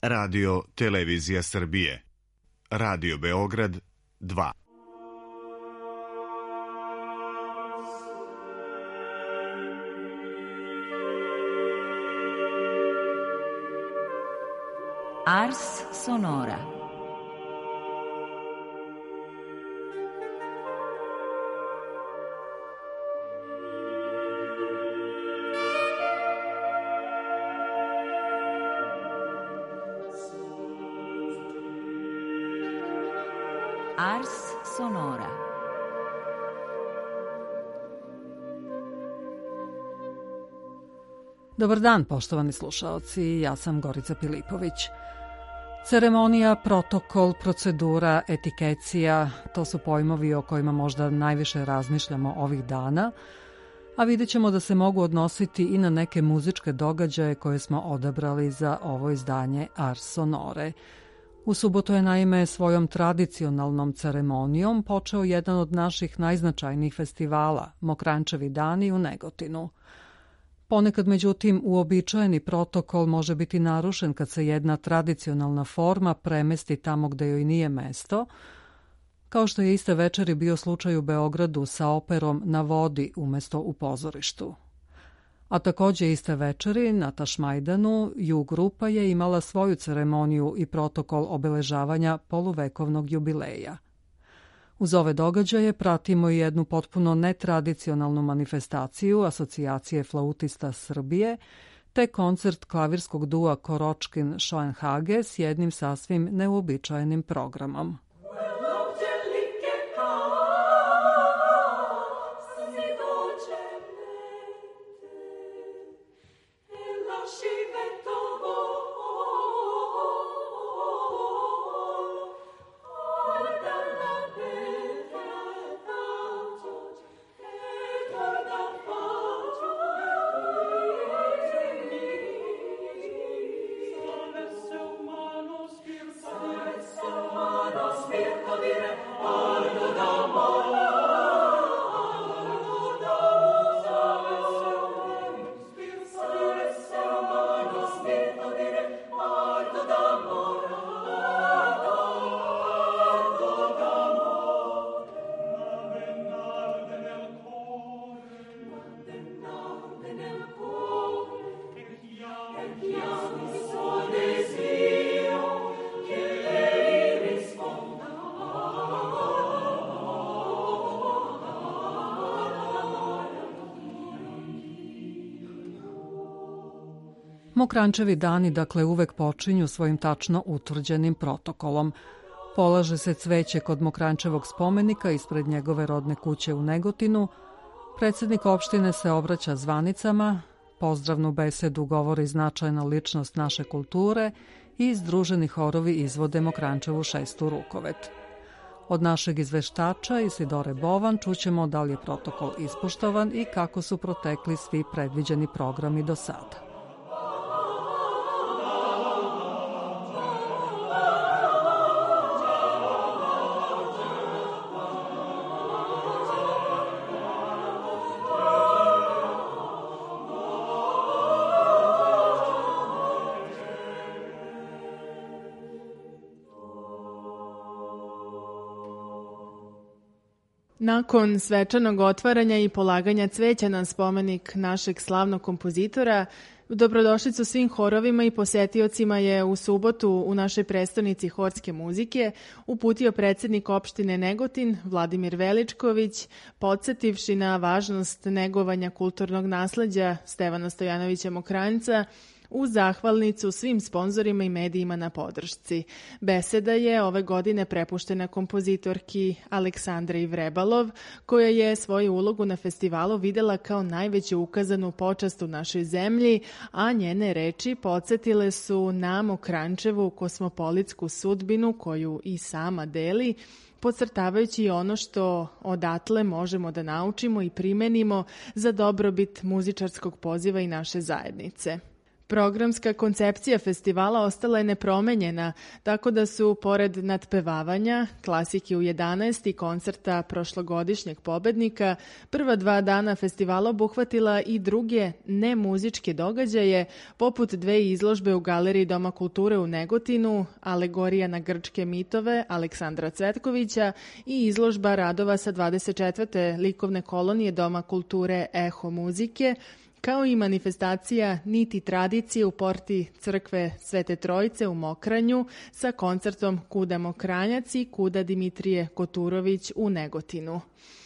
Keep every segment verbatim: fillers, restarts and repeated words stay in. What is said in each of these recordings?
Radio Televizija Srbije. Radio Beograd dva. Ars Sonora. Ars Sonora. Dobar dan, poštovani slušaoci, ja sam Gorica Pilipović. Ceremonija, protokol, procedura, etikecija, to su pojmovi o kojima možda najviše razmišljamo ovih dana, a vidjet ćemo da se mogu odnositi i na neke muzičke događaje koje smo odabrali za ovo izdanje Ars Sonore. U subotu je naime svojom tradicionalnom ceremonijom počeo jedan od naših najznačajnijih festivala, Mokranjčevi dani u Negotinu. Ponekad, međutim, uobičajeni protokol može biti narušen kad se jedna tradicionalna forma premesti tamo gde joj nije mesto, kao što je iste večeri bio slučaj u Beogradu sa operom Na vodi umesto u pozorištu. A takođe iste večeri na Tašmajdanu Ju grupa je imala svoju ceremoniju i protokol obeležavanja poluvekovnog jubileja. Uz ove događaje pratimo i jednu potpuno netradicionalnu manifestaciju Asocijacije flautista Srbije, te koncert klavirskog dua Koročkin Schoenhage s jednim sasvim neuobičajenim programom. Mokranjčevi dani, dakle, uvek počinju svojim tačno utvrđenim protokolom. Polaže se cveće kod Mokranjčevog spomenika ispred njegove rodne kuće u Negotinu, predsednik opštine se obraća zvanicama, pozdravnu besedu govori značajna ličnost naše kulture i združeni horovi izvode Mokranjčevu šestu rukovet. Od našeg izveštača Isidore Bovan čućemo da li je protokol ispoštovan i kako su protekli svi predviđeni programi do sada. Nakon svečanog otvaranja i polaganja cveća na spomenik našeg slavnog kompozitora, dobrodošlicu svim horovima i posetiocima je u subotu u našoj prestonici horske muzike uputio predsednik opštine Negotin Vladimir Veličković, podsetivši na važnost negovanja kulturnog nasleđa Stevana Stojanovića Mokranjca, uz zahvalnicu svim sponzorima i medijima na podršci. Beseda je ove godine prepuštena kompozitorki Aleksandri Vrebalov, koja je svoju ulogu na festivalu videla kao najveću ukazanu počast u našoj zemlji, a njene reči podsjetile su na Mokranjčevu kosmopolitsku sudbinu koju i sama deli, podcrtavajući ono što odatle možemo da naučimo i primenimo za dobrobit muzičarskog poziva i naše zajednice. Programska koncepcija festivala ostala je nepromenjena, tako da su, pored natpevavanja, klasike u jedanaest i koncerta prošlogodišnjeg pobednika, prva dva dana festivala obuhvatila i druge nemuzičke događaje, poput dve izložbe u Galeriji Doma kulture u Negotinu, alegorija na grčke mitove Aleksandra Cvetkovića i izložba radova sa dvadeset četvrte likovne kolonije Doma kulture Eho muzike, kao i manifestacija Niti tradicije u porti crkve Svete Trojice u Mokranju sa koncertom Kuda Mokranjac i Kuda Dimitrije Koturović u Negotinu.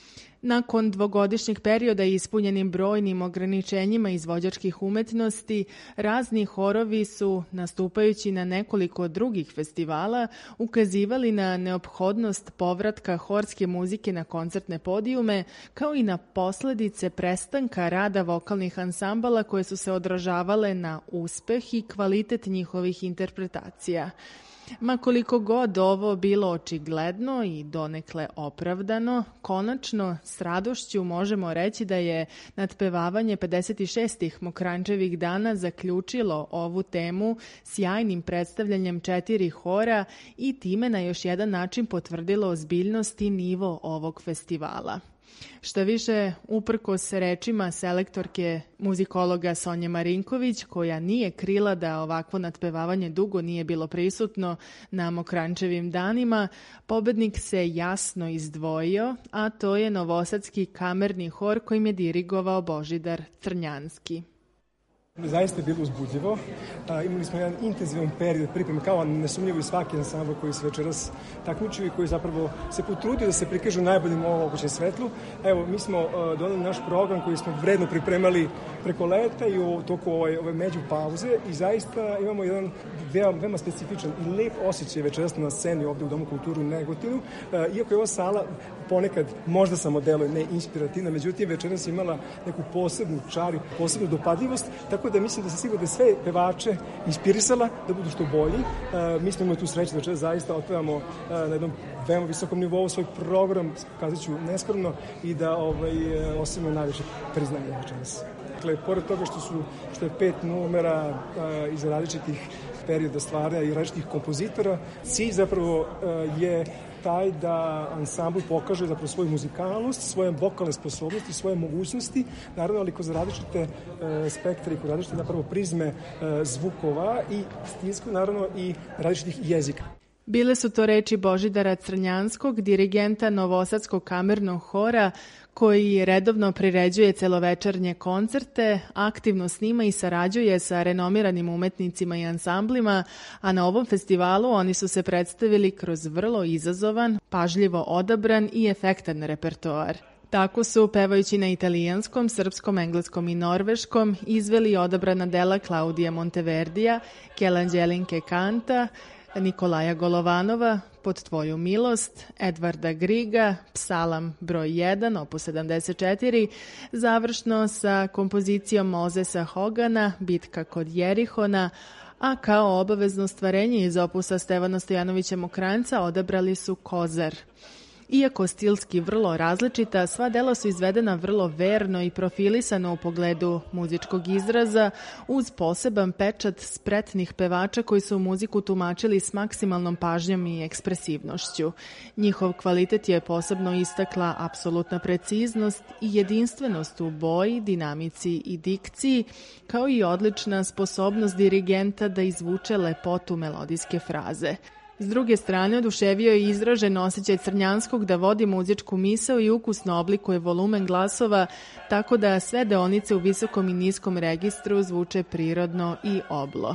Nakon dvogodišnjeg perioda ispunjenim brojnim ograničenjima izvođačkih umetnosti, razni horovi su, nastupajući na nekoliko drugih festivala, ukazivali na neophodnost povratka horske muzike na koncertne podijume, kao i na posledice prestanka rada vokalnih ansambala koje su se odražavale na uspeh i kvalitet njihovih interpretacija. Ma koliko god ovo bilo očigledno i donekle opravdano, konačno s radošću možemo reći da je natpevavanje pedeset šestih Mokranjčevih dana zaključilo ovu temu sjajnim predstavljanjem četiri hora i time na još jedan način potvrdilo ozbiljnost i nivo ovog festivala. Šta više, uprkos rečima selektorke muzikologa Sonje Marinković, koja nije krila da ovakvo natpevavanje dugo nije bilo prisutno na Mokranjčevim danima, pobednik se jasno izdvojio, a to je novosadski kamerni hor kojim je dirigovao Božidar Crnjanski. Zaista je bilo uzbudljivo. A, imali smo jedan intenzivan period pripreme, kao nesumnjivo i svaki ansambl koji se večeras takmičio i koji zapravo se potrudio da se prikažu najboljim ovo mogućem svetlu. Evo, mi smo uh, doneli naš program koji smo vredno pripremali preko leta i u toku ove, ove među pauze i zaista imamo jedan veoma, veoma specifičan i lep osjećaj večeras na sceni ovde u Domu kulture u Negotinu. Uh, iako je ova sala ponekad možda samo deluje ne inspirativna, međutim večeras imala neku posebnu čari, posebnu dopadljivost, tako da mislim da se sigurno da sve pevače inspirisala da budu što bolji. Uh, mi smo imali tu sreću da večeras zaista otpevamo uh, na jednom veoma visokom nivou svoj program, kazat ću neskromno, i da ovaj, osim najviše priznanja večeras. Dakle, pored toga što, su, što je pet numera uh, iz različitih perioda stvaranja i različitih kompozitora, cilj zapravo uh, je taj da ansambl pokaže zapravo svoju muzikalnost, svoje vokalne sposobnosti, svoje mogućnosti, naravno, ali kroz različite e, spektre i kroz različite zapravo prizme e, zvukova i stilskog, naravno, i različitih jezika. Bile su to reči Božidara Crnjanskog, dirigenta Novosadskog kamernog hora, koji redovno priređuje celovečernje koncerte, aktivno snima i sarađuje sa renomiranim umetnicima i ansamblima, a na ovom festivalu oni su se predstavili kroz vrlo izazovan, pažljivo odabran i efektan repertoar. Tako su, pevajući na italijanskom, srpskom, engleskom i norveškom, izveli odabrana dela Klaudija Monteverdija, Kjelanđelinke Kanta, Nikolaja Golovanova, Pod tvoju milost, Edvarda Griga, Psalam broj jedan, opus sedamdeset četiri, završno sa kompozicijom Mozesa Hogana, Bitka kod Jerihona, a kao obavezno stvarenje iz opusa Stevana Stojanovića Mokranjca odabrali su Kozar. Iako stilski vrlo različita, sva dela su izvedena vrlo verno i profilisano u pogledu muzičkog izraza, uz poseban pečat spretnih pevača koji su muziku tumačili s maksimalnom pažnjom i ekspresivnošću. Njihov kvalitet je posebno istakla apsolutna preciznost i jedinstvenost u boji, dinamici i dikciji, kao i odlična sposobnost dirigenta da izvuče lepotu melodijske fraze. S druge strane, oduševio je izražen osjećaj Crnjanskog da vodi muzičku misao i ukusno oblikuje volumen glasova, tako da sve deonice u visokom i niskom registru zvuče prirodno i oblo.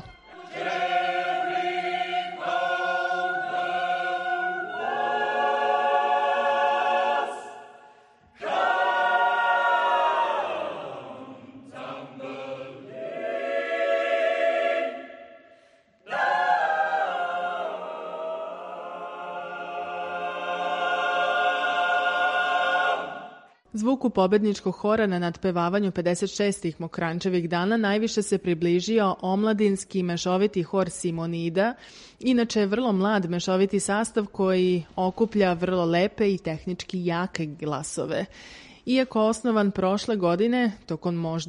Zvuku pobedničkog hora na natpevavanju pedeset šestih Mokranjčevih dana najviše se približio omladinski mešoviti hor Simonida, inače vrlo mlad mešoviti sastav koji okuplja vrlo lepe i tehnički jake glasove. Iako osnovan prošle godine, tokom možda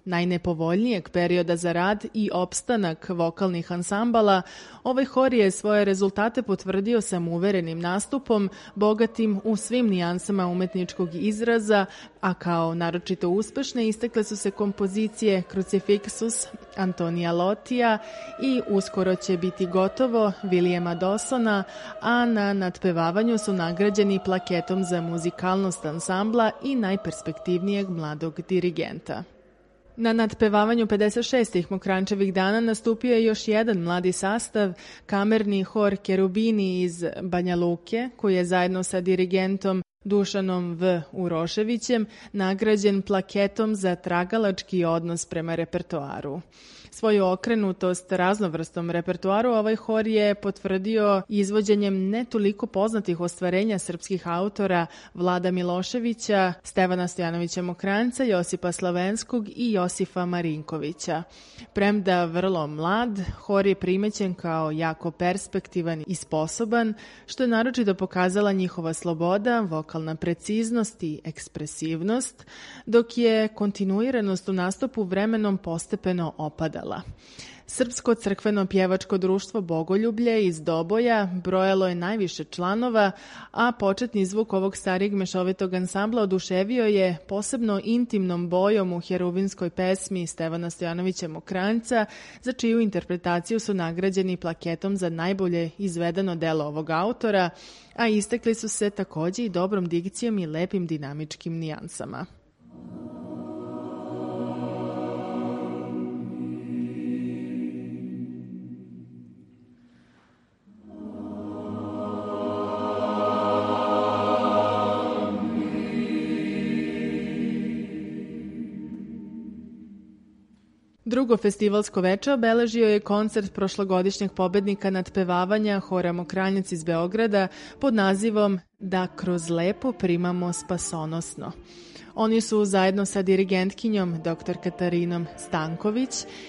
najnepovoljnijeg perioda za rad i opstanak vokalnih ansambala, ovaj hor je svoje rezultate potvrdio samouverenim nastupom, bogatim u svim nijansama umetničkog izraza, a kao naročito uspešne istakle su se kompozicije Crucifixus Antonija Lotija i Uskoro će biti gotovo Williama Dawsona, a na nadpevavanju su nagrađeni plaketom za muzikalnost ansambla i najperspektivnijeg mladog dirigenta. Na nadpevavanju pedeset šestih Mokranjčevih dana nastupio je još jedan mladi sastav, kamerni hor Kerubini iz Banja Luke, koji je zajedno sa dirigentom Dušanom V. Uroševićem nagrađen plaketom za tragalački odnos prema repertoaru. Svoju okrenutost raznovrstom repertoaru ovaj hor je potvrdio izvođenjem ne toliko poznatih ostvarenja srpskih autora Vlada Miloševića, Stevana Stojanovića Mokranjca, Josipa Slavenskog i Josifa Marinkovića. Premda vrlo mlad, hor je primećen kao jako perspektivan i sposoban, što je naročito pokazala njihova sloboda, vokalna preciznost i ekspresivnost, dok je kontinuiranost u nastupu vremenom postepeno opadala. Srpsko crkveno pjevačko društvo Bogoljublje iz Doboja brojalo je najviše članova, a početni zvuk ovog starijeg mešovitog ansambla oduševio je posebno intimnom bojom u herubinskoj pesmi Stevana Stojanovića Mokranjca, za čiju interpretaciju su nagrađeni plaketom za najbolje izvedeno delo ovog autora, a istakli su se takođe i dobrom dikcijom i lepim dinamičkim nijansama. Drugo festivalsko veče obeležio je koncert prošlogodišnjeg pobednika nadpevavanja hora Mokranjac iz Beograda pod nazivom Da kroz lepo primamo spasonosno. Oni su zajedno sa dirigentkinjom dr Katarinom Stanković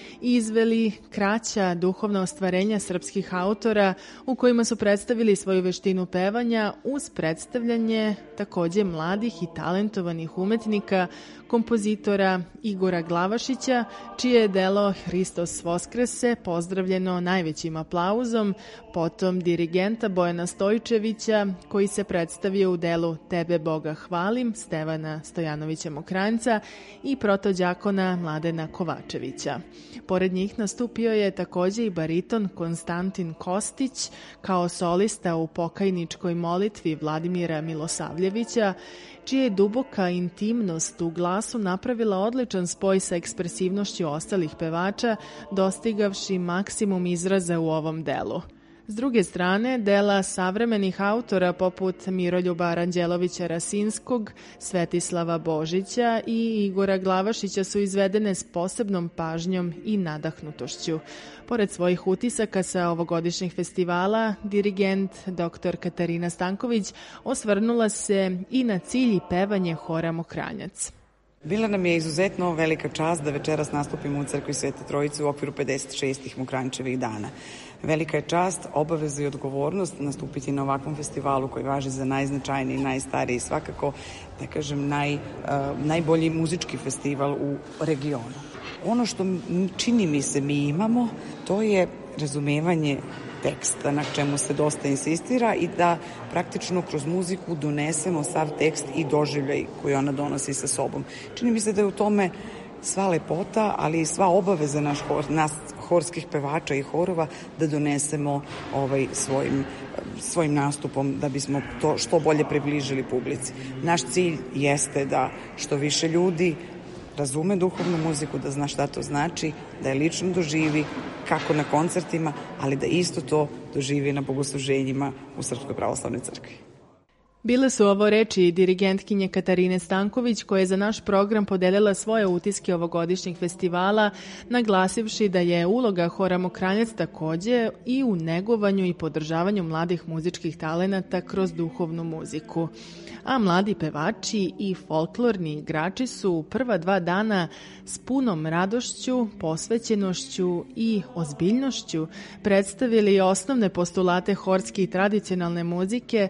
izveli kraća duhovna ostvarenja srpskih autora u kojima su predstavili svoju veštinu pevanja uz predstavljanje takođe mladih i talentovanih umetnika, kompozitora Igora Glavašića, čije je delo Hristos Voskrese pozdravljeno najvećim aplauzom, potom dirigenta Bojana Stojčevića, koji se predstavio u delu Tebe Boga hvalim Stevana Stojanovića Mokranjca i protođakona Mladena Kovačevića. Pored njih nastupio je takođe i bariton Konstantin Kostić kao solista u pokajničkoj molitvi Vladimira Milosavljevića, čija je duboka intimnost u glasu napravila odličan spoj sa ekspresivnošću ostalih pevača, dostigavši maksimum izraza u ovom delu. S druge strane, dela savremenih autora poput Miroljuba Aranđelovića Rasinskog, Svetislava Božića i Igora Glavašića su izvedene s posebnom pažnjom i nadahnutošću. Pored svojih utisaka sa ovogodišnjih festivala, dirigent dr Katarina Stanković osvrnula se i na cilj i pevanje hora Mokranjac. Bila nam je izuzetno velika čast da večeras nastupimo u Crkvi Svete Trojice u okviru pedeset šestih Mokranjčevih dana. Velika je čast, obaveza i odgovornost nastupiti na ovakvom festivalu koji važi za najznačajniji, najstariji, svakako, da kažem, naj, uh, najbolji muzički festival u regionu. Ono što čini mi se mi imamo, to je razumevanje teksta na čemu se dosta insistira i da praktično kroz muziku donesemo sav tekst i doživljaj koji ona donosi sa sobom. Čini mi se da je u tome sva lepota, ali i sva obaveza naš, nas horskih pevača i horova da donesemo ovaj svojim, svojim nastupom da bismo to što bolje približili publici. Naš cilj jeste da što više ljudi razume duhovnu muziku, da zna šta to znači, da je lično doživi kako na koncertima, ali da isto to doživi na bogosluženjima u Srpskoj pravoslavnoj crkvi. Bile su ovo reči dirigentkinje Katarine Stanković, koja je za naš program podelila svoje utiske ovogodišnjeg festivala, naglasivši da je uloga hora Mokranjac takođe i u negovanju i podržavanju mladih muzičkih talenata kroz duhovnu muziku. A mladi pevači i folklorni igrači su u prva dva dana s punom radošću, posvećenošću i ozbiljnošću predstavili osnovne postulate horske i tradicionalne muzike,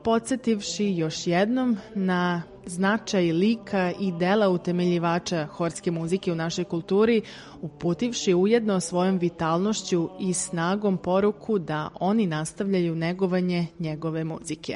podsjetivši još jednom na značaj lika i dela utemeljivača horske muzike u našoj kulturi, uputivši ujedno svojom vitalnošću i snagom poruku da oni nastavljaju negovanje njegove muzike.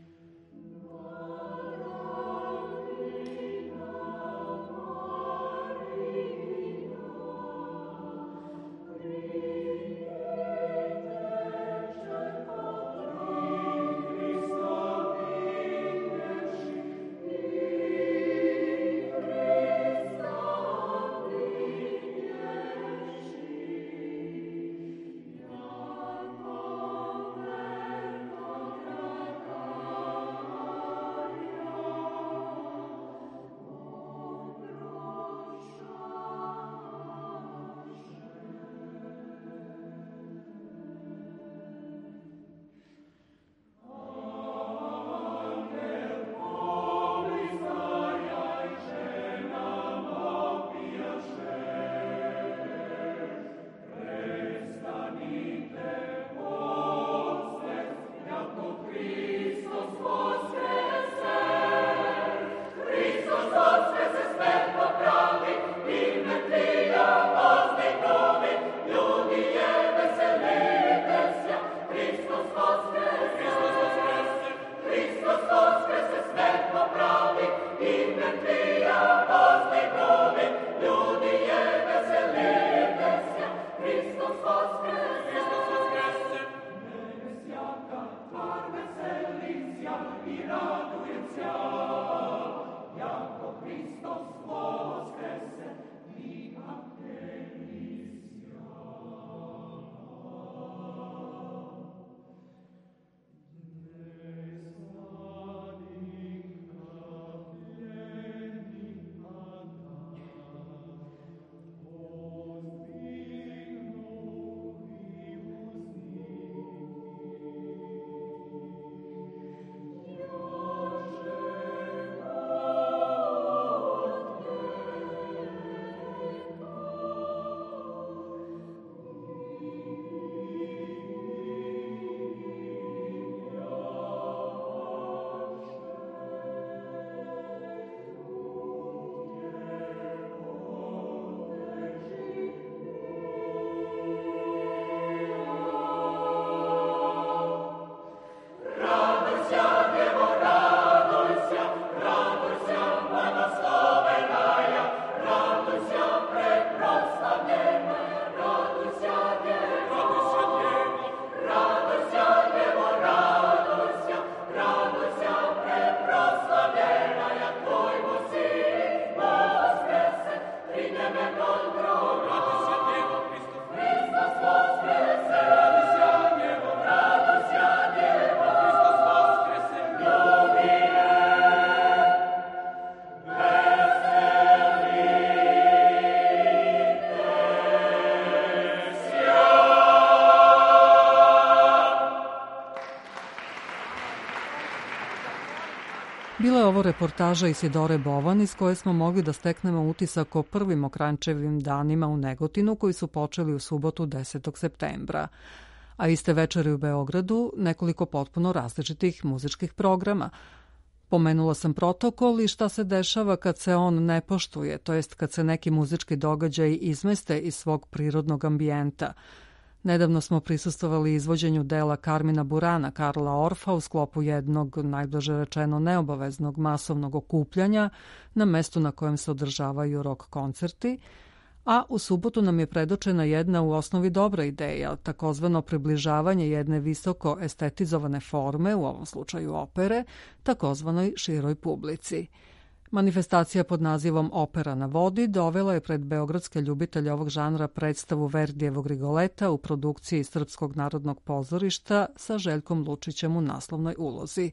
Bila je ovo reportaža Isidore Bovan iz koje smo mogli da steknemo utisak o prvim Mokranjčevim danima u Negotinu koji su počeli u subotu desetog septembra. A iste večeri u Beogradu nekoliko potpuno različitih muzičkih programa. Pomenula sam protokol i šta se dešava kad se on ne poštuje, to jest kad se neki muzički događaji izmeste iz svog prirodnog ambijenta. Nedavno smo prisustvovali izvođenju dela Karmina Burana Karla Orfa u sklopu jednog, najblaže rečeno, neobaveznog masovnog okupljanja na mestu na kojem se održavaju rock koncerti, a u subotu nam je predočena jedna u osnovi dobra ideja, takozvano približavanje jedne visoko estetizovane forme, u ovom slučaju opere, takozvanoj široj publici. Manifestacija pod nazivom Opera na vodi dovela je pred beogradske ljubitelje ovog žanra predstavu Verdijevog Rigoleta u produkciji Srpskog narodnog pozorišta sa Željkom Lučićem u naslovnoj ulozi.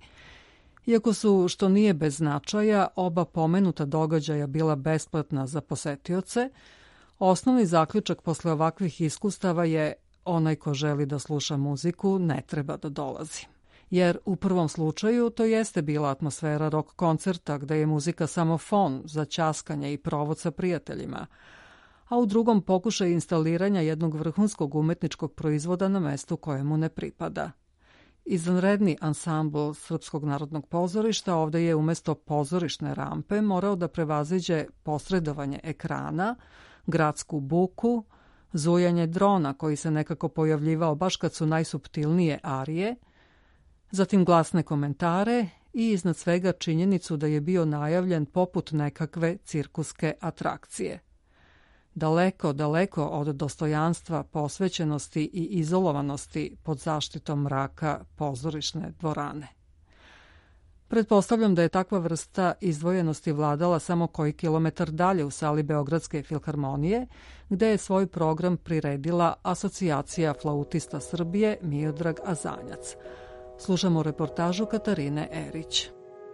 Iako su, što nije bez značaja, oba pomenuta događaja bila besplatna za posetioce, osnovni zaključak posle ovakvih iskustava je onaj ko želi da sluša muziku ne treba da dolazi. Jer u prvom slučaju to jeste bila atmosfera rock koncerta gde je muzika samo fon za ćaskanje i provod sa prijateljima, a u drugom pokušaj instaliranja jednog vrhunskog umetničkog proizvoda na mestu kojemu ne pripada. Izvanredni ansambl Srpskog narodnog pozorišta ovde je umesto pozorišne rampe morao da prevaziđe posredovanje ekrana, gradsku buku, zujanje drona koji se nekako pojavljivao baš kad su najsuptilnije arije, zatim glasne komentare i iznad svega činjenicu da je bio najavljen poput nekakve cirkuske atrakcije. Daleko, daleko od dostojanstva, posvećenosti i izolovanosti pod zaštitom mraka pozorišne dvorane. Pretpostavljam da je takva vrsta izdvojenosti vladala samo koji kilometar dalje u sali Beogradske filharmonije, gde je svoj program priredila Asocijacija flautista Srbije Miodrag Azanjac. Slušamo reportažu Katarine Erić.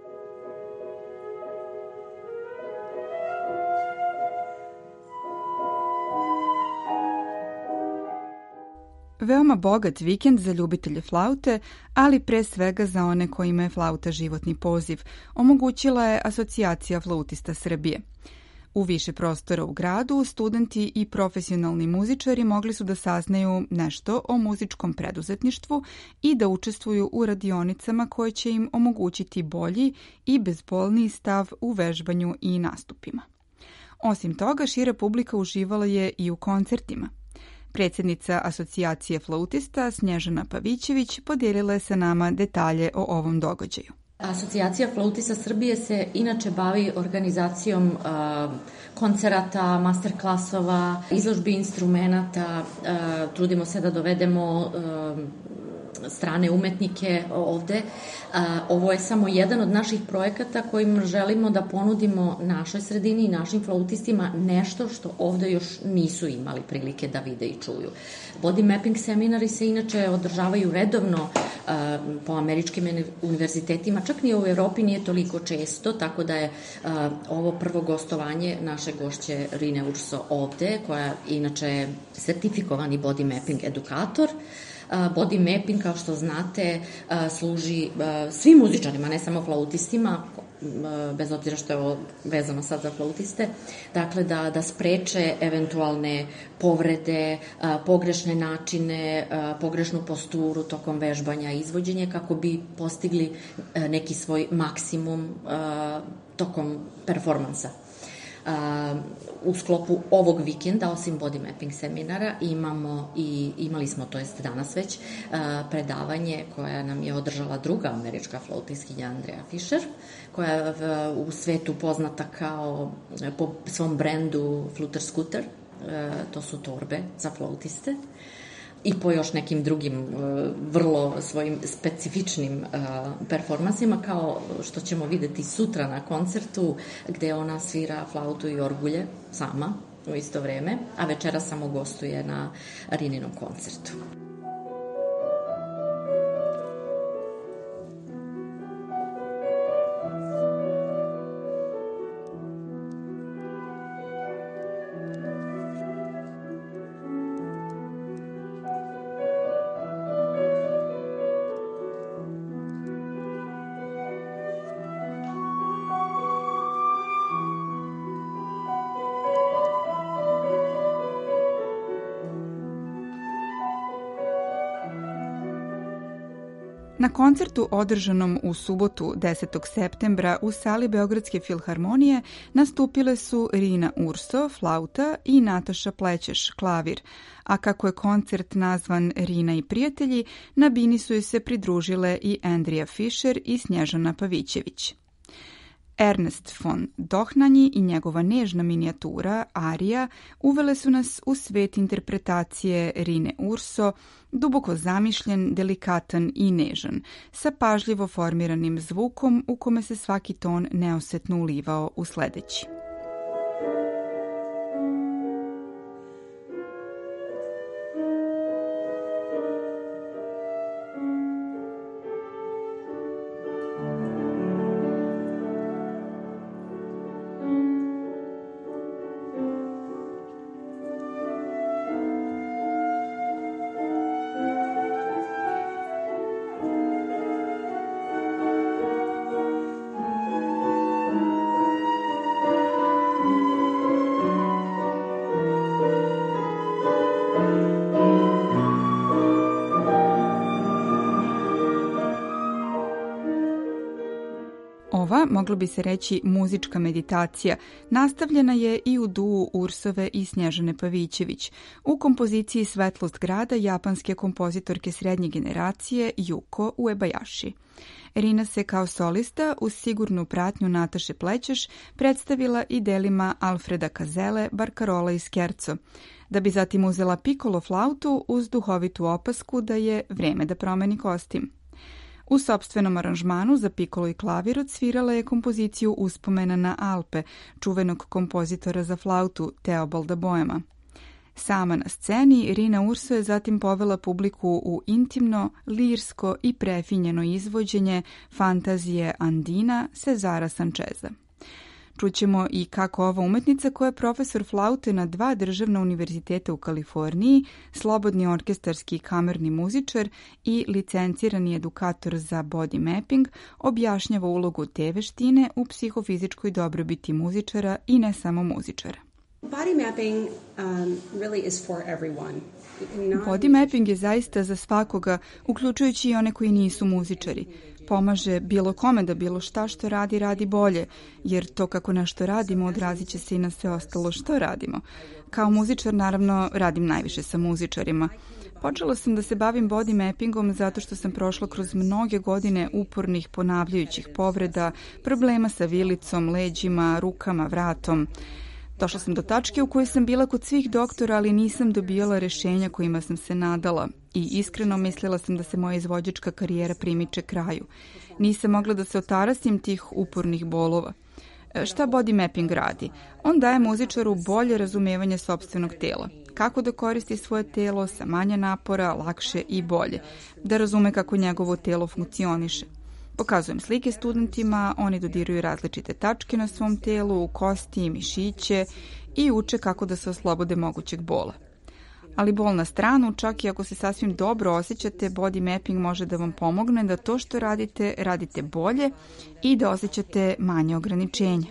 Veoma bogat vikend za ljubitelje flaute, ali pre svega za one kojima je flauta životni poziv, omogućila je Asocijacija flautista Srbije. U više prostora u gradu studenti i profesionalni muzičari mogli su da saznaju nešto o muzičkom preduzetništvu i da učestvuju u radionicama koje će im omogućiti bolji i bezbolniji stav u vežbanju i nastupima. Osim toga, šira publika uživala je i u koncertima. Predsjednica Asocijacije flautista Snježana Pavićević podijelila je sa nama detalje o ovom događaju. Asocijacija flautista Srbije se inače bavi organizacijom uh, koncerata, masterklasova, izložbi instrumenata. Uh, trudimo se da dovedemo uh, strane umetnike ovde. Ovo je samo jedan od naših projekata kojim želimo da ponudimo našoj sredini i našim flautistima nešto što ovde još nisu imali prilike da vide i čuju. Body mapping seminari se inače održavaju redovno po američkim univerzitetima, čak ni u Evropi nije toliko često, tako da je ovo prvo gostovanje naše gošće Rine Urso ovde, koja je inače sertifikovani body mapping edukator. Body mapping, kao što znate, služi svim muzičarima, ne samo flautistima, bez obzira što je ovo vezano sad za flautiste, dakle da, da spreče eventualne povrede, pogrešne načine, pogrešnu posturu tokom vežbanja i izvođenja kako bi postigli neki svoj maksimum tokom performansa. U sklopu ovog vikenda, osim body mapping seminara, imamo i imali smo, to jest danas već, predavanje koja nam je održala druga američka flautistkinja Andrea Fisher, koja je u svetu poznata kao po svom brendu Fluter Scooter, to su torbe za flautiste, i po još nekim drugim vrlo svojim specifičnim performansima, kao što ćemo videti sutra na koncertu gde ona svira flautu i orgulje sama u isto vreme, a večera samo gostuje na Rininom koncertu. Na koncertu održanom u subotu desetog septembra u sali Beogradske filharmonije nastupile su Rina Urso, flauta, i Nataša Plećeš, klavir, a kako je koncert nazvan Rina i prijatelji, na bini su joj se pridružile i Andrea Fisher i Snježana Pavićević. Ernest von Dohnanyi i njegova nežna minijatura, Arija, uvele su nas u svet interpretacije Rine Urso, duboko zamišljen, delikatan i nežan, sa pažljivo formiranim zvukom u kome se svaki ton neosetno ulivao u sledeći. Ova, moglo bi se reći, muzička meditacija nastavljena je i u duu Ursove i Snježane Pavićević u kompoziciji Svetlost grada japanske kompozitorke srednje generacije Yuko Uebayashi. Rina se kao solista uz sigurnu pratnju Nataše Plećeš predstavila i delima Alfreda Kazele, Barkarola i Scherzo, da bi zatim uzela piccolo flautu uz duhovitu opasku da je vreme da promeni kostim. U sopstvenom aranžmanu za piccolo i klavir odsvirala je kompoziciju Uspomena na Alpe, čuvenog kompozitora za flautu Teobalda Boema. Sama na sceni, Rina Urso je zatim povela publiku u intimno, lirsko i prefinjeno izvođenje fantazije Andina Cezara Sančeza. Čućemo i kako ova umetnica, koja je profesor flaute na dva državna univerziteta u Kaliforniji, slobodni orkestarski i kamerni muzičar i licencirani edukator za body mapping, objašnjava ulogu te veštine u psihofizičkoj dobrobiti muzičara i ne samo muzičara. Body mapping um, really is for everyone. Body mapping je zaista za svakoga, uključujući i one koji nisu muzičari. Pomaže bilo kome da bilo šta što radi, radi bolje, jer to kako nešto radimo odrazit će se i na sve ostalo što radimo. Kao muzičar, naravno, radim najviše sa muzičarima. Počela sam da se bavim body mappingom zato što sam prošla kroz mnoge godine upornih ponavljajućih povreda, problema sa vilicom, leđima, rukama, vratom. Došla sam do tačke u kojoj sam bila kod svih doktora, ali nisam dobijala rešenja kojima sam se nadala i iskreno mislila sam da se moja izvođačka karijera primiče kraju. Nisam mogla da se otarasim tih upornih bolova. Šta body mapping radi? On daje muzičaru bolje razumevanje sopstvenog tela. Kako da koristi svoje telo sa manje napora, lakše i bolje. Da razume kako njegovo telo funkcioniše. Pokazujem slike studentima, oni dodiruju različite tačke na svom telu, kosti, mišiće i uče kako da se oslobode mogućeg bola. Ali bol na stranu, čak i ako se sasvim dobro osjećate, body mapping može da vam pomogne da to što radite, radite bolje i da osjećate manje ograničenja.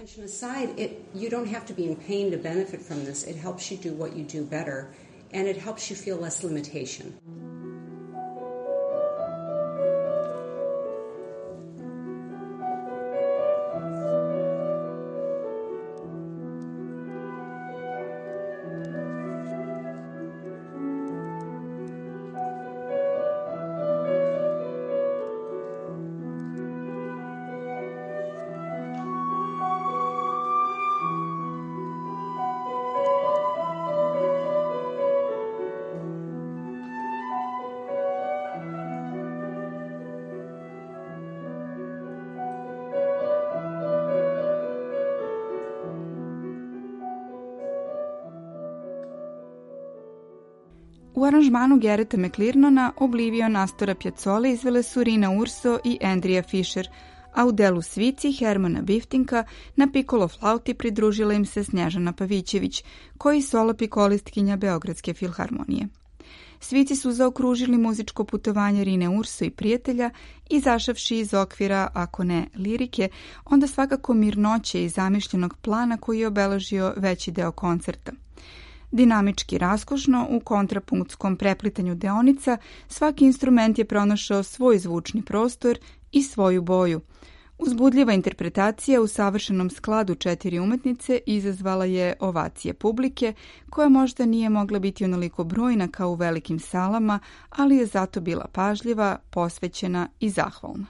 U aranžmanu Gereta McLernona Oblivion Astora Piazzolla izvele su Rina Urso i Andrea Fisher, a u delu svici Hermana Biftinka na piccolo flauti pridružila im se Snježana Pavićević, koji solo pikolistkinja Beogradske filharmonije. Svici su zaokružili muzičko putovanje Rine Urso i prijatelja, izašavši iz okvira, ako ne lirike, onda svakako mirnoće i zamišljenog plana koji je obeležio veći deo koncerta. Dinamički raskošno, u kontrapunktskom preplitanju deonica, svaki instrument je pronašao svoj zvučni prostor i svoju boju. Uzbudljiva interpretacija u savršenom skladu četiri umetnice izazvala je ovacije publike, koja možda nije mogla biti onoliko brojna kao u velikim salama, ali je zato bila pažljiva, posvećena i zahvalna.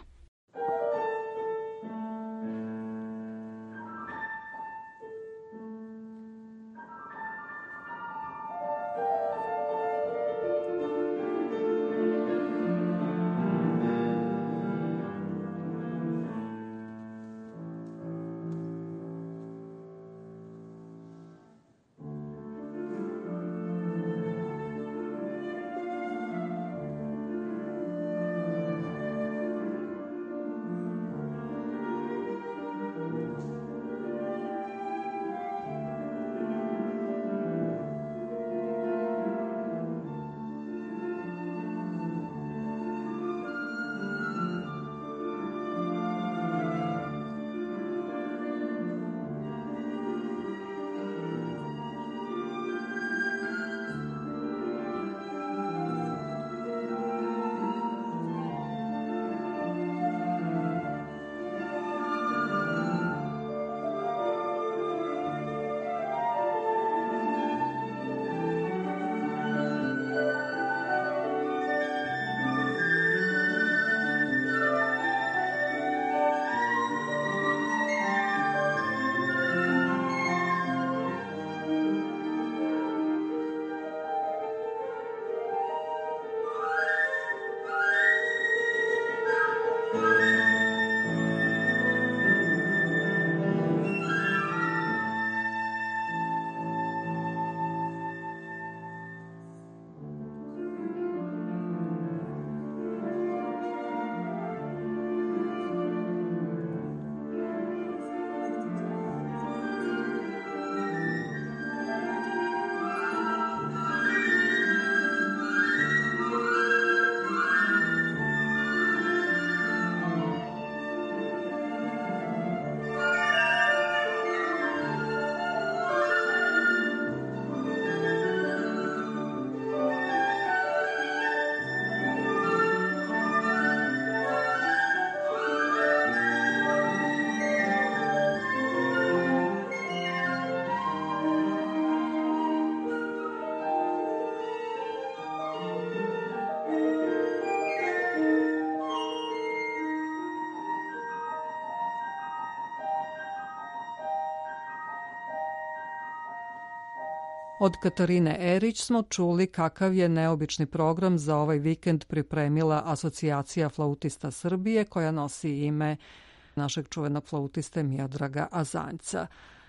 Od Katarine Erić smo čuli kakav je neobični program za ovaj vikend pripremila Asocijacija flautista Srbije, koja nosi ime našeg čuvenog flautiste Miodraga Azanjca.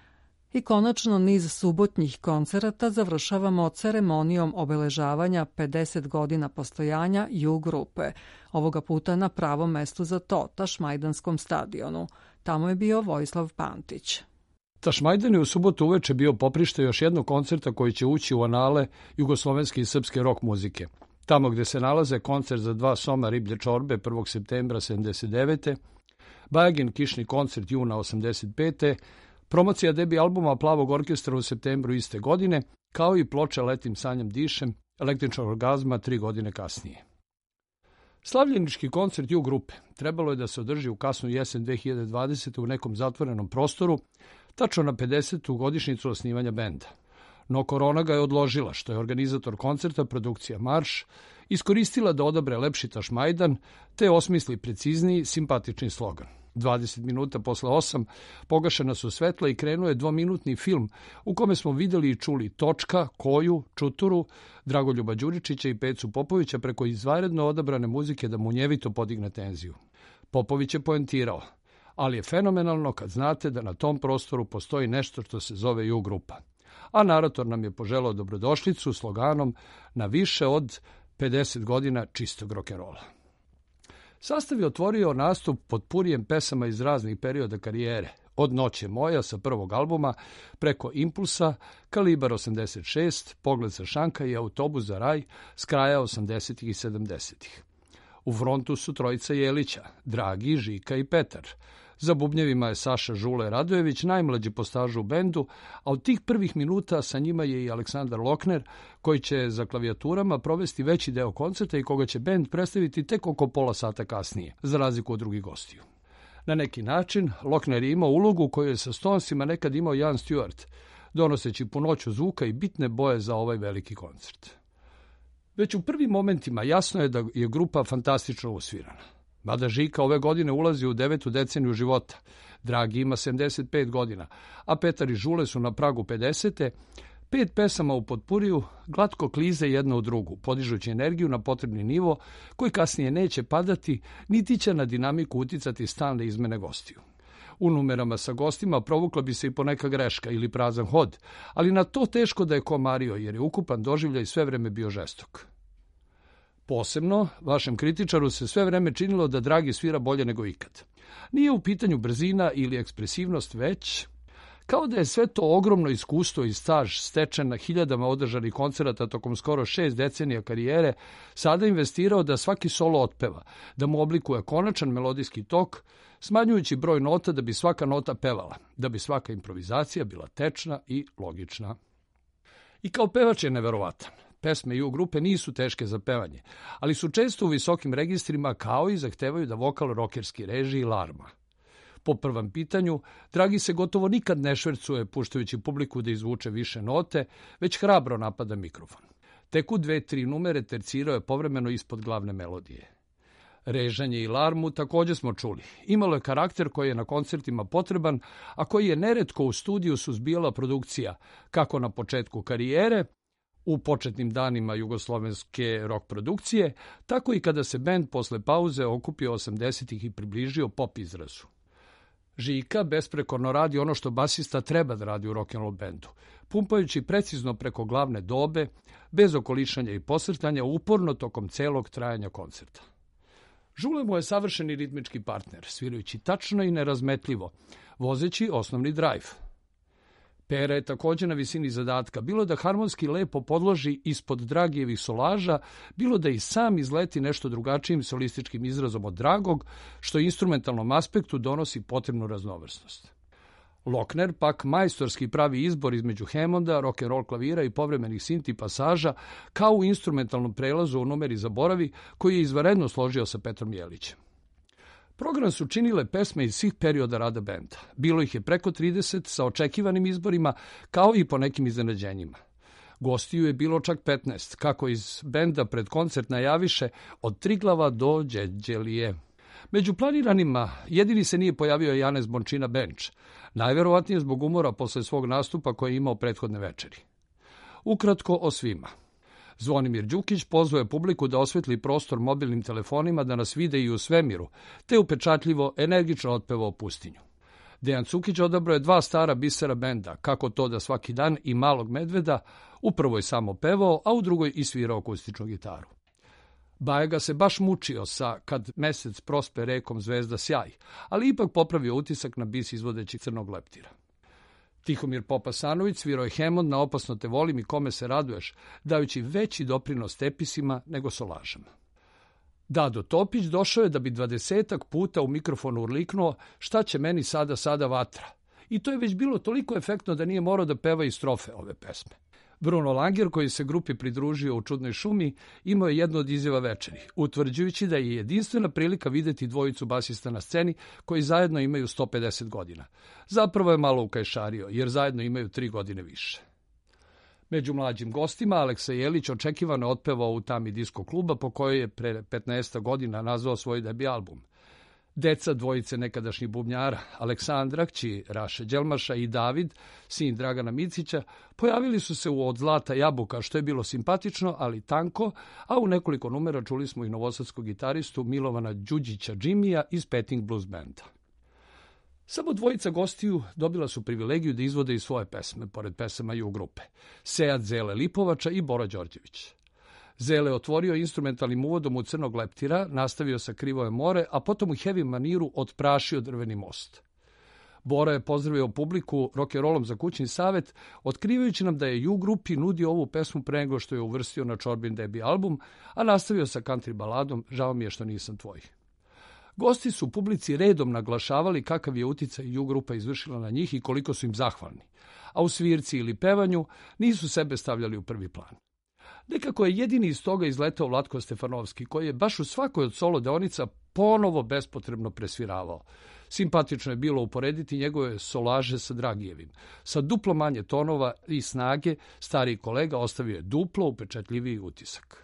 I konačno niz subotnjih koncerata završavamo ceremonijom obeležavanja pedeset godina postojanja Ju grupe, ovoga puta na pravom mestu za to, Tašmajdanskom stadionu. Tamo je bio Vojislav Pantić. Tašmajdan je u subotu uveče bio poprište još jednog koncerta koji će ući u anale jugoslovenske i srpske rock muzike. Tamo gde se nalaze koncert za dva soma Riblje čorbe prvog septembra sedamdeset devete, Bajagin kišni koncert juna osamdeset pete, promocija debi albuma Plavog orkestra u septembru iste godine, kao i ploča Letim sanjam dišem, Električnog orgazma tri godine kasnije. Slavljenički koncert Ju grupe trebalo je da se održi u kasnu jesen dve hiljade dvadesete u nekom zatvorenom prostoru, tačno na pedesetu godišnjicu osnivanja benda. No korona ga je odložila, što je organizator koncerta, produkcija Marš, iskoristila da odabre lepši Tašmajdan, te osmisli precizniji, simpatični slogan. dvadeset minuta posle osam pogašena su svetla i krenuo je dvominutni film u kome smo videli i čuli Točka, Koju, Čuturu, Dragoljuba Đuričića i Pecu Popovića preko izvanredno odabrane muzike da munjevito podigne tenziju. Popović je poentirao, ali je fenomenalno kad znate da na tom prostoru postoji nešto što se zove Ju grupa. A narator nam je poželao dobrodošlicu sloganom na više od pedeset godina čistog rock'n'rolla. Sastav je otvorio nastup pod purijem pesama iz raznih perioda karijere, od Noć je moja sa prvog albuma, preko Impulsa, Kalibar osamdeset šest, Pogled sa šanka i Autobus za raj s kraja osamdesetih i sedamdesetih. U frontu su trojica Jelića, Dragi, Žika i Petar. Za bubnjevima je Saša Žule Radojević, najmlađi po stažu u bendu, a od tih prvih minuta sa njima je i Aleksandar Lokner, koji će za klavijaturama provesti veći deo koncerta i koga će bend predstaviti tek oko pola sata kasnije, za razliku od drugih gostiju. Na neki način, Lokner je imao ulogu koju je sa Stonesima nekad imao Jan Stewart, donoseći punoću zvuka i bitne boje za ovaj veliki koncert. Već u prvim momentima jasno je da je grupa fantastično usvirana. Mada Žika ove godine ulazi u devetu deceniju života, Dragi ima sedamdeset pet godina, a Petar i Žule su na pragu pedesete, pet pesama u potpuriju glatko klize jedna u drugu, podižući energiju na potrebni nivo koji kasnije neće padati, niti će na dinamiku uticati stalne izmene gostiju. U numerama sa gostima provukla bi se i poneka greška ili prazan hod, ali na to teško da je komario, jer je ukupan doživljaj sve vreme bio žestok. Posebno, vašem kritičaru se sve vreme činilo da Dragi svira bolje nego ikad. Nije u pitanju brzina ili ekspresivnost, već kao da je sve to ogromno iskustvo i staž stečen na hiljadama održanih koncerata tokom skoro šest decenija karijere, sada investirao da svaki solo otpeva, da mu oblikuje konačan melodijski tok, smanjujući broj nota da bi svaka nota pevala, da bi svaka improvizacija bila tečna i logična. I kao pevač je neverovatan. Pesme Ju grupe nisu teške za pevanje, ali su često u visokim registrima, kao i zahtevaju da vokal rokerski reži i larma. Po prvom pitanju, Dragi se gotovo nikad ne švercuje puštajući publiku da izvuče više note, već hrabro napada mikrofon. Tek u dve, tri numere tercirao je povremeno ispod glavne melodije. Režanje i larmu također smo čuli. Imalo je karakter koji je na koncertima potreban, a koji je neretko u studiju suzbijala produkcija, kako na početku karijere, u početnim danima jugoslovenske rock produkcije, tako i kada se bend posle pauze okupio osamdesetih i približio pop izrazu. Žika besprekorno radi ono što basista treba da radi u rock'n'roll bendu, pumpajući precizno preko glavne dobe, bez okolišanja i posrtanja, uporno tokom celog trajanja koncerta. Žule mu je savršeni ritmički partner, svirajući tačno i nerazmetljivo, vozeći osnovni drajv. Pera je također na visini zadatka, bilo da harmonski lepo podloži ispod Dragijevih solaža, bilo da i sam izleti nešto drugačijim solističkim izrazom od Dragog, što instrumentalnom aspektu donosi potrebnu raznovrsnost. Lokner pak majstorski pravi izbor između Hammonda, rock'n'roll klavira i povremenih sinti pasaža, kao u instrumentalnom prelazu u numeri Zaboravi, koji je izvanredno složio sa Petrom Jelićem. Program su činile pesme iz svih perioda rada benda. Bilo ih je preko trideset sa očekivanim izborima, kao i po nekim iznenađenjima. Gostiju je bilo čak petnaest, kako iz benda pred koncert najaviše, od Triglava do Đeđelije. Među planiranima jedini se nije pojavio Janez Bončina Benč, najverovatnije zbog umora posle svog nastupa koje je imao prethodne večeri. Ukratko o svima. Zvonimir Đukić pozvao je publiku da osvetli prostor mobilnim telefonima, da nas vide i u svemiru, te upečatljivo, energično otpevao Pustinju. Dejan Cukić odabrao je dva stara bisera benda, Kako to da svaki dan i Malog medveda, u prvoj samo pevao, a u drugoj i svirao akustičnu gitaru. Bajega se baš mučio sa Kad mesec prospe rekom zvezda sjaj, ali ipak popravio utisak na bis izvodeći Crnog leptira. Tihomir Popasanović svirao je Hemond na Opasno te volim i Kome se raduješ, dajući veći doprinos tepisima nego solažama. Dado Topić došao je da bi dvadesetak puta u mikrofonu urliknuo Šta će meni sada, sada vatra. I to je već bilo toliko efektno da nije morao da peva i strofe ove pesme. Bruno Langer, koji se grupi pridružio u Čudnoj šumi, imao je jednu od izjava večeri, utvrđujući da je jedinstvena prilika videti dvojicu basista na sceni koji zajedno imaju sto pedeset godina. Zapravo je malo ukajšario, jer zajedno imaju tri godine više. Među mlađim gostima Aleksa Jelić očekivano je otpevao u tami disko kluba po kojoj je pre petnaest godina nazvao svoj debi album. Deca dvojice nekadašnjih bubnjara, Aleksandra, kći Raše Đelmaša, i David, sin Dragana Micića, pojavili su se u Od zlata jabuka, što je bilo simpatično, ali tanko, a u nekoliko numera čuli smo i novosadskog gitaristu Milovana Đuđića Džimija iz Petting Blues Banda. Samo dvojica gostiju dobila su privilegiju da izvode i svoje pesme, pored pesama i u grupe, Sead Zele Lipovača i Bora Đorđević. Zele otvorio instrumentalnim uvodom u Crnog leptira, nastavio sa Krivo je more, a potom u heavy maniru otprašio Drveni most. Bora je pozdravio publiku rock'n'rollom za kućni savet, otkrivajući nam da je U grupi nudio ovu pesmu pre nego što je uvrstio na Čorbin debi album, a nastavio sa country baladom Žao mi je što nisam tvoj. Gosti su publici redom naglašavali kakav je uticaj U grupa izvršila na njih i koliko su im zahvalni, a u svirci ili pevanju nisu sebe stavljali u prvi plan. Nekako je jedini iz toga izletao Vlatko Stefanovski, koji je baš u svakoj od solo deonica ponovo bespotrebno presviravao. Simpatično je bilo uporediti njegove solaže sa Dragijevim. Sa duplo manje tonova i snage, stariji kolega ostavio je duplo upečatljiviji utisak.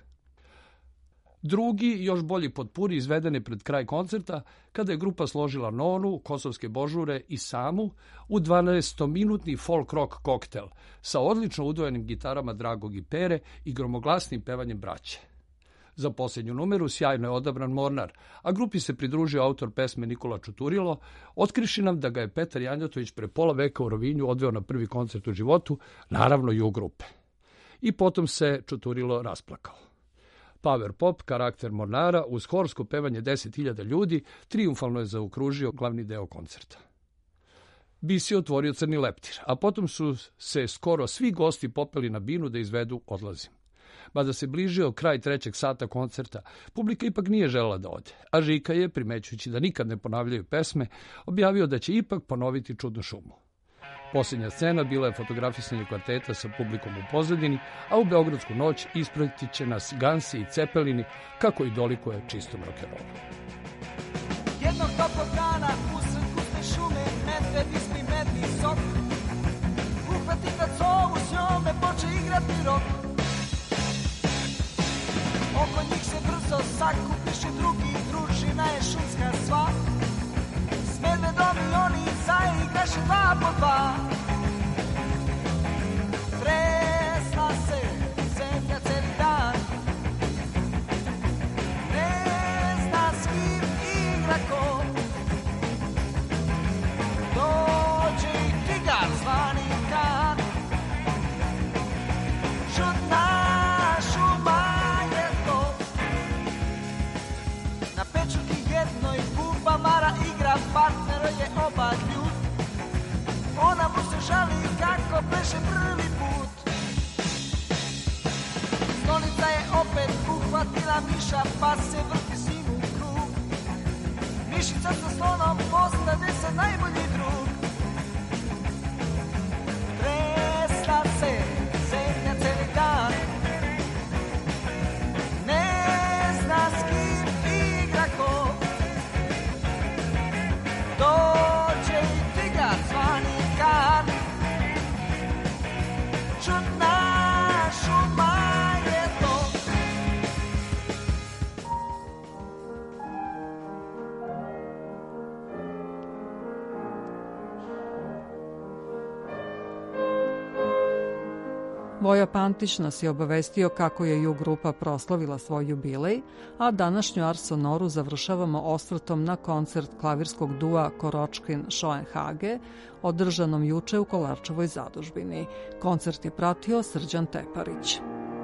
Drugi, još bolji potpuri izveden je pred kraj koncerta, kada je grupa složila Nonu, Kosovske božure i Samu u dvanaestominutni folk rock koktel sa odlično udvojenim gitarama Dragog i Pere i gromoglasnim pevanjem braće. Za posljednju numeru sjajno je odabran Mornar, a grupi se pridružio autor pesme Nikola Čuturilo, otkriši nam da ga je Petar Janjatović pre pola veka u Rovinju odveo na prvi koncert u životu, naravno i u grupe. I potom se Čuturilo rasplakao. Power pop, karakter Mornara, uz horsko pevanje deset hiljada ljudi, triumfalno je zaokružio glavni deo koncerta. Bis je otvorio Crni leptir, a potom su se skoro svi gosti popeli na binu da izvedu Odlazim. Mada se bližio kraj trećeg sata koncerta, publika ipak nije želela da ode, a Žika je, primećujući da nikad ne ponavljaju pesme, objavio da će ipak ponoviti Čudnu šumu. Posljednja scena bila je fotografisanje kvarteta sa publikom u pozadini, a u Beogradsku noć ispratit će nas Gansi i Cepelini, kako i dolikuje čistom rock'n'rollu. Jednog toplog dana usred gusne šume medved ispri medni sok. Uhvati kad zovu s njome poče igrati rok. Oko njih se brzo sakupiše drugi, družina je šumska sva. S medvedom i oni zaigraše dva po dva. Tresla se zemlja celi dan. Ne zna s kim igra ko. Dođe i tigar zvani kan. Čudna šuma je to. Na pečurki jednoj buba Mara igra, partnero je oba ljud. Ona mu se žali kako pleše prvi put. Stolica je opet uhvatila miša, pa se vrti s njim u krug. Mišica sa slonom postade se najbolji drug. Tresla se zemlja celi dan. Ne zna s kim igra ko. Dođe i tigar zvani kan. Čudna šuma je to. Voja Pantić nas je obavestio kako je Ju grupa proslavila svoj jubilej, a današnju Ars Sonoru završavamo osvrtom na koncert klavirskog dua Koročkin-Schoenhage, održanom juče u Kolarčevoj zadužbini. Koncert je pratio Srđan Teparić.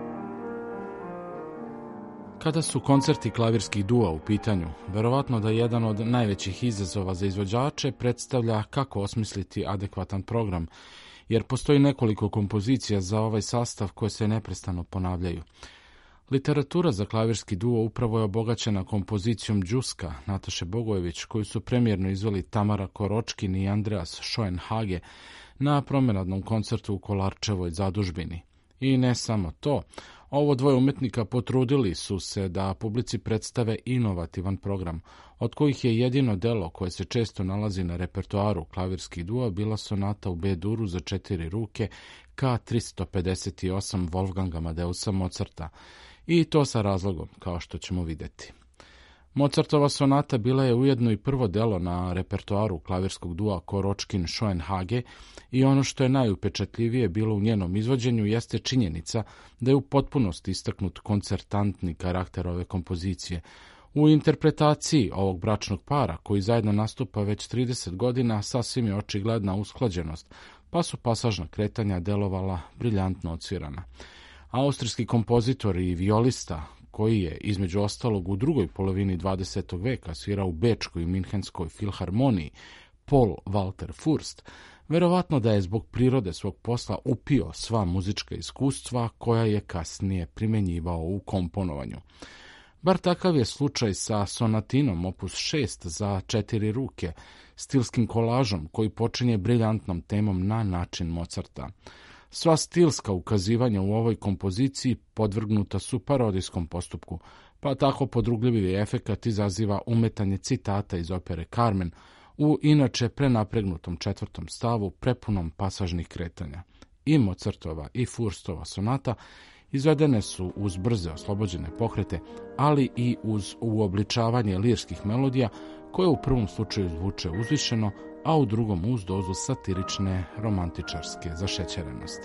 Kada su koncerti klavirskih dua u pitanju, verovatno da jedan od najvećih izazova za izvođače predstavlja kako osmisliti adekvatan program, jer postoji nekoliko kompozicija za ovaj sastav koje se neprestano ponavljaju. Literatura za klavirski duo upravo je obogaćena kompozicijom Đuska Nataše Bogojević, koju su premijerno izveli Tamara Koročkin i Andreas Schoenhage na promenadnom koncertu u Kolarčevoj zadužbini. I ne samo to, ovo dvoje umetnika potrudili su se da publici predstave inovativan program, od kojih je jedino delo koje se često nalazi na repertoaru klavirskih dua bila sonata u B-duru za četiri ruke K tristo pedeset osam Wolfganga Amadeusa Mozarta, i to sa razlogom, kao što ćemo vidjeti. Mozartova sonata bila je ujedno i prvo delo na repertoaru klavirskog dua Koročkin-Schoenhage i ono što je najupečatljivije bilo u njenom izvođenju jeste činjenica da je u potpunosti istaknut koncertantni karakter ove kompozicije. U interpretaciji ovog bračnog para, koji zajedno nastupa već trideset godina, sasvim je očigledna usklađenost, pa su pasažna kretanja delovala briljantno odsvirana. Austrijski kompozitor i violista, koji je između ostalog u drugoj polovini dvadesetog veka svirao u Bečkoj i Minhenskoj filharmoniji, Paul Walter Furst, verovatno da je zbog prirode svog posla upio sva muzička iskustva koja je kasnije primenjivao u komponovanju. Bar takav je slučaj sa sonatinom opus šest za četiri ruke, stilskim kolažom koji počinje briljantnom temom na način Mozarta. Sva stilska ukazivanja u ovoj kompoziciji podvrgnuta su parodijskom postupku, pa tako podrugljivi efekat izaziva umetanje citata iz opere Carmen u inače prenapregnutom četvrtom stavu prepunom pasažnih kretanja. I Mozartova i Furstova sonata izvedene su uz brze oslobođene pokrete, ali i uz uobličavanje lirskih melodija koje u prvom slučaju zvuče uzvišeno, a u drugom uz dozu satirične romantičarske zašećerenosti.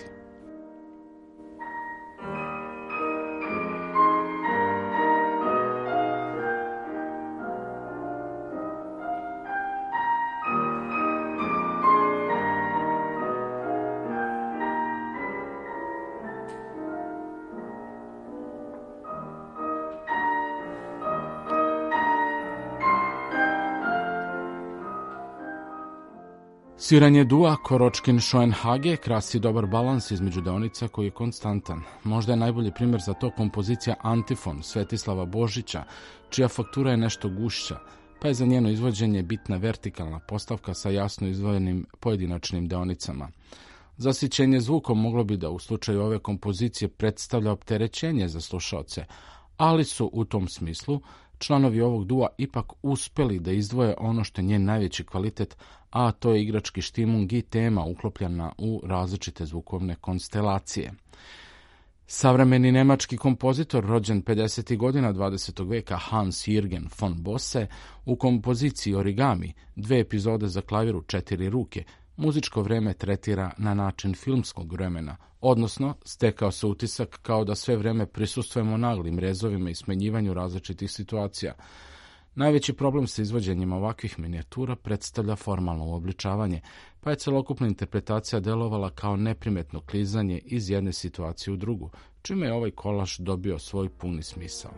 Sviranje dua Koročkin-Schoenhage krasi dobar balans između deonica koji je konstantan. Možda je najbolji primjer za to kompozicija Antifon Svetislava Božića, čija faktura je nešto gušća, pa je za njeno izvođenje bitna vertikalna postavka sa jasno izdvojenim pojedinačnim deonicama. Zasićenje zvukom moglo bi da u slučaju ove kompozicije predstavlja opterećenje za slušaoce, ali su u tom smislu članovi ovog dua ipak uspeli da izdvoje ono što je njen najveći kvalitet, a to je igrački štimung i tema uklopljena u različite zvukovne konstelacije. Savremeni nemački kompozitor, rođen pedesetih godina dvadesetog veka, Hans-Jürgen von Bosse, u kompoziciji Origami, dve epizode za klavir u četiri ruke, muzičko vreme tretira na način filmskog vremena, odnosno stekao se utisak kao da sve vreme prisustvujemo naglim rezovima i smenjivanju različitih situacija. Najveći problem sa izvođenjem ovakvih minijatura predstavlja formalno uobličavanje, pa je celokupna interpretacija delovala kao neprimetno klizanje iz jedne situacije u drugu, čime je ovaj kolaž dobio svoj puni smisao.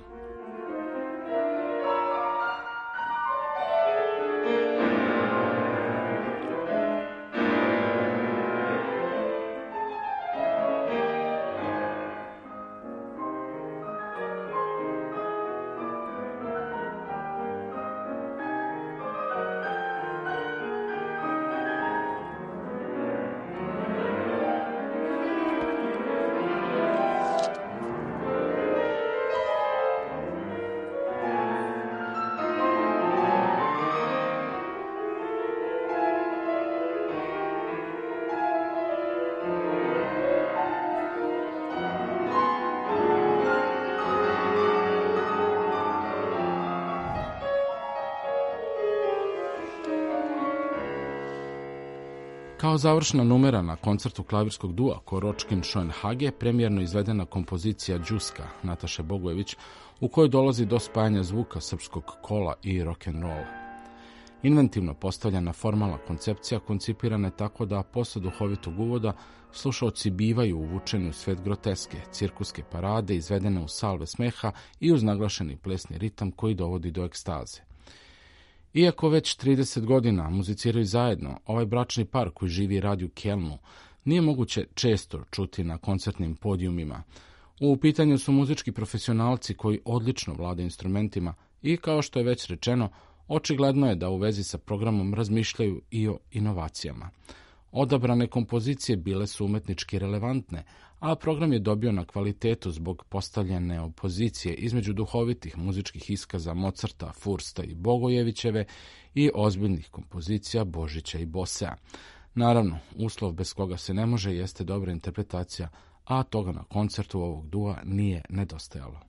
Kao završna numera na koncertu klavirskog dua Koročkin Schoenhage premijerno izvedena kompozicija Đuska Nataše Bogojević, u kojoj dolazi do spajanja zvuka srpskog kola i rock'n'rolla. Inventivno postavljena formalna koncepcija koncipirana je tako da posle duhovitog uvoda slušaoci bivaju uvučeni u svet groteske, cirkuske parade izvedene u salve smeha i uz naglašeni plesni ritam koji dovodi do ekstaze. Iako već trideset godina muziciraju zajedno, ovaj bračni par koji živi i radi u Kelnu nije moguće često čuti na koncertnim podijumima. U pitanju su muzički profesionalci koji odlično vlade instrumentima i, kao što je već rečeno, očigledno je da u vezi sa programom razmišljaju i o inovacijama. Odabrane kompozicije bile su umetnički relevantne, a program je dobio na kvalitetu zbog postavljene opozicije između duhovitih muzičkih iskaza Mozarta, Fursta i Bogojevićeve i ozbiljnih kompozicija Božića i Bosea. Naravno, uslov bez koga se ne može jeste dobra interpretacija, a toga na koncertu ovog dua nije nedostajalo.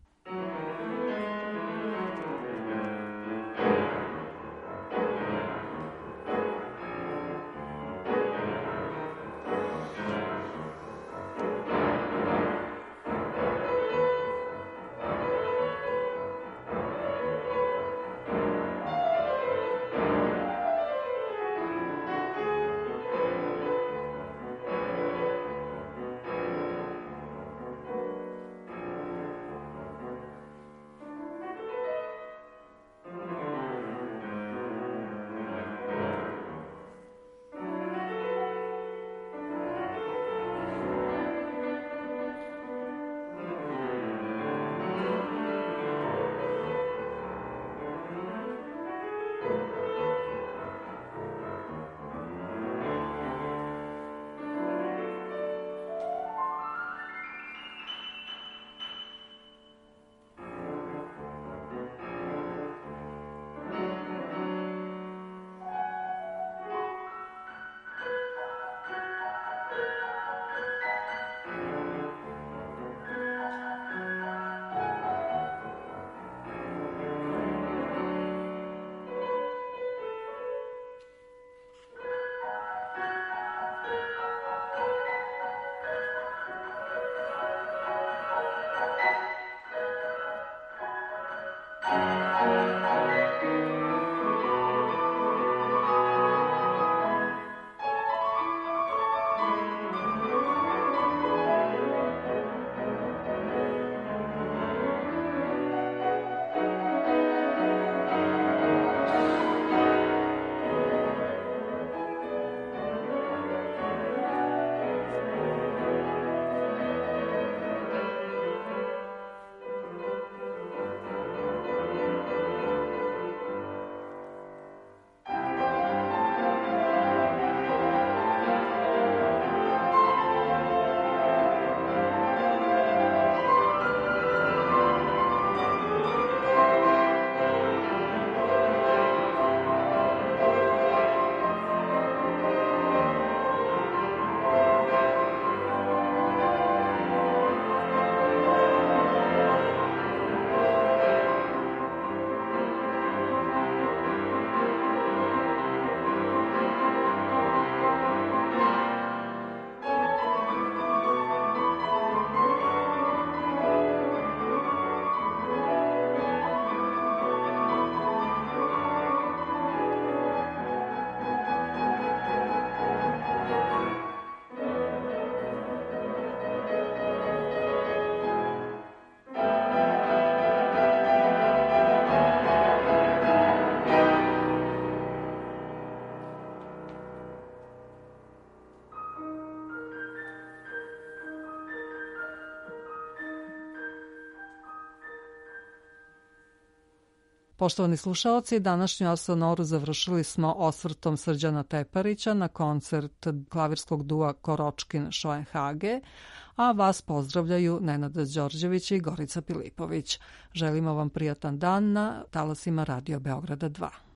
Poštovani slušaoci, današnju Arsonoru završili smo osvrtom Srđana Teparića na koncert klavirskog dua Koročkin Schoenhage, a vas pozdravljaju Nenada Đorđević i Gorica Pilipović. Želimo vam prijatan dan na talasima Radio Beograda dva.